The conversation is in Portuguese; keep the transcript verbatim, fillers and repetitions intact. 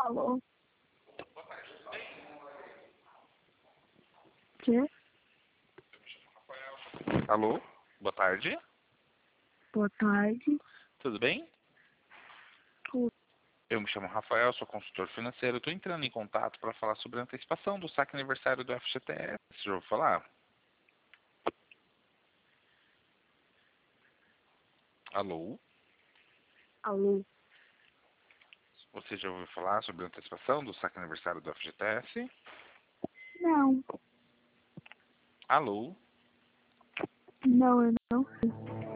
Alô? Quê? Alô? Boa tarde. Boa tarde. Tudo bem? Tudo. Eu me chamo Rafael, sou consultor financeiro. Estou entrando em contato para falar sobre a antecipação do saque aniversário do F G T S. Já ouviu falar? Alô? Alô? Você já ouviu falar sobre a antecipação do saque aniversário do F G T S? Não. Alô? Não, eu não sei.